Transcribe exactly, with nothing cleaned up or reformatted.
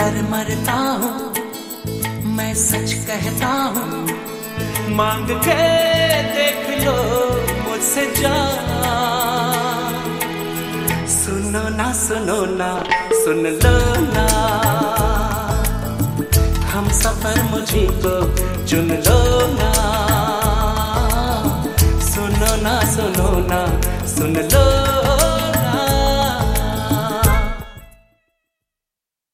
कर मरता हूँ, मैं सच कहता हूँ, मांग के देख लो मुझसे जान। सुनो ना सुनो ना सुन लो ना, हम सफर मुझी को चुन लो ना। सुनो ना सुनो ना सुन लो